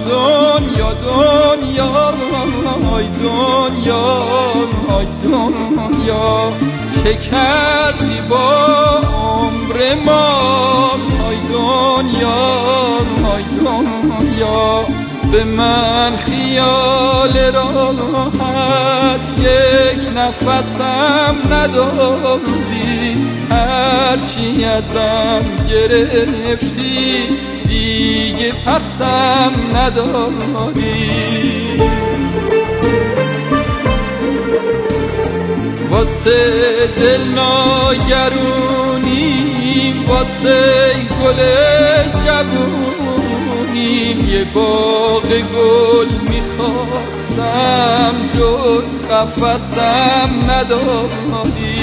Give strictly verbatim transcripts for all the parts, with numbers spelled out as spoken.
دنیا دنیا ای دنیا ای دنیا چه کردی با عمر ما ای دنیا ای دنیا به من خیال راحت یک نفسم ندادی هرچی ازم گرفتی دیگه پسم ندادی واسه دل ناگرونی واسه گل جوونی یه باغ گل میخواستم جز قفسم ندادی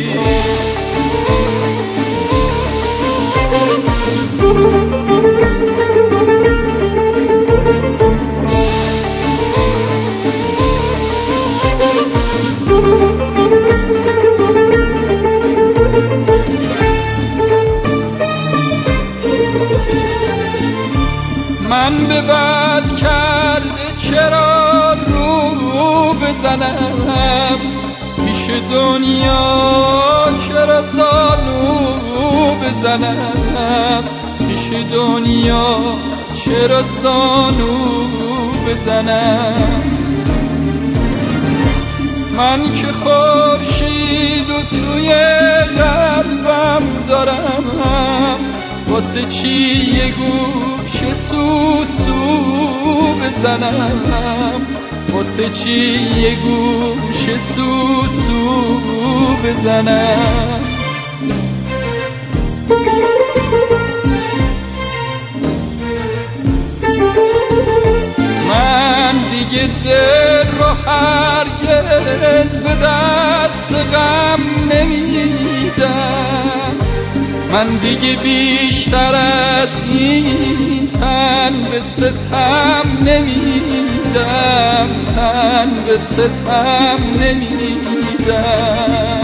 من به بد کرده چرا رو بزنم پیش دنیا چرا زانو بزنم پیش دنیا چرا زانو بزنم من که خورشید و توی قلبم دارم واسه چی یه گوش سوسو بزنم واسه چی یه گوش سوسو بزنم من دیگه دل رو هرگز به دست غم نمیدم من دیگه بیشتر از این تن به ستم نمیدم تن به ستم نمیدم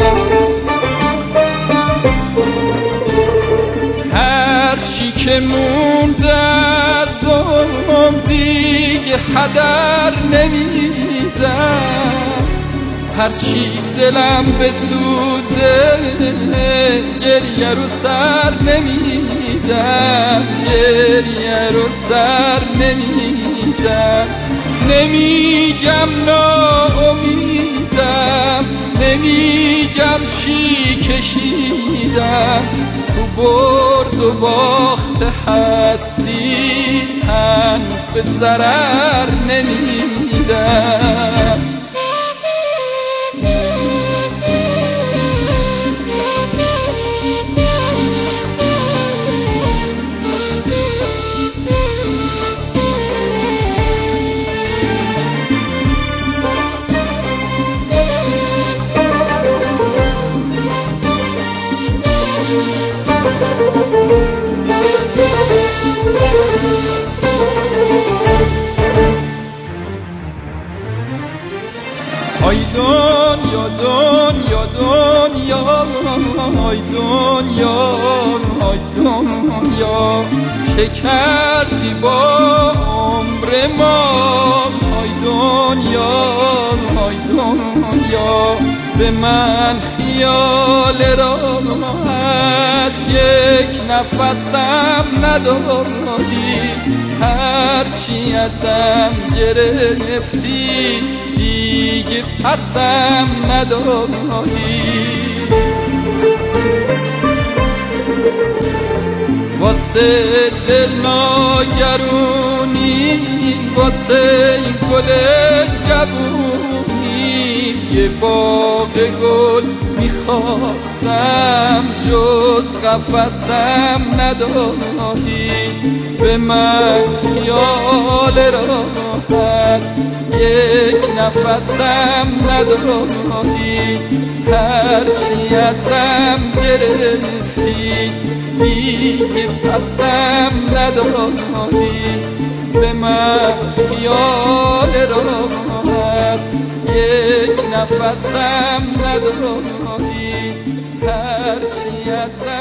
هرچی که مونده از اون دیگه هدر نمیدم هرچی دلم بسوزه گریه رو سر نمیدم گریه رو سر نمیدم نمیگم ناامیدم نمیگم چی کشیدم تو برد و باخت هستی تن به ضرر نمیدم ای دنیا دنیا دنیا ای دنیا ای دنیا چه کردی با عمر ما ای دنیا ای دنیا به من خیال راحت یک نفسم ندادی هرچی ازم گرفتی دیگه پسم ندادی واسه دل ناگرونی واسه گل جوونی یه باغ گل میخواستم جز قفسم ندادی به من خیال راحت یک نفسم ندادی هرچی ازم گرفتی دیگه پسم ندادی به من خیال راحت یک نفسم ندادی هرچی ازم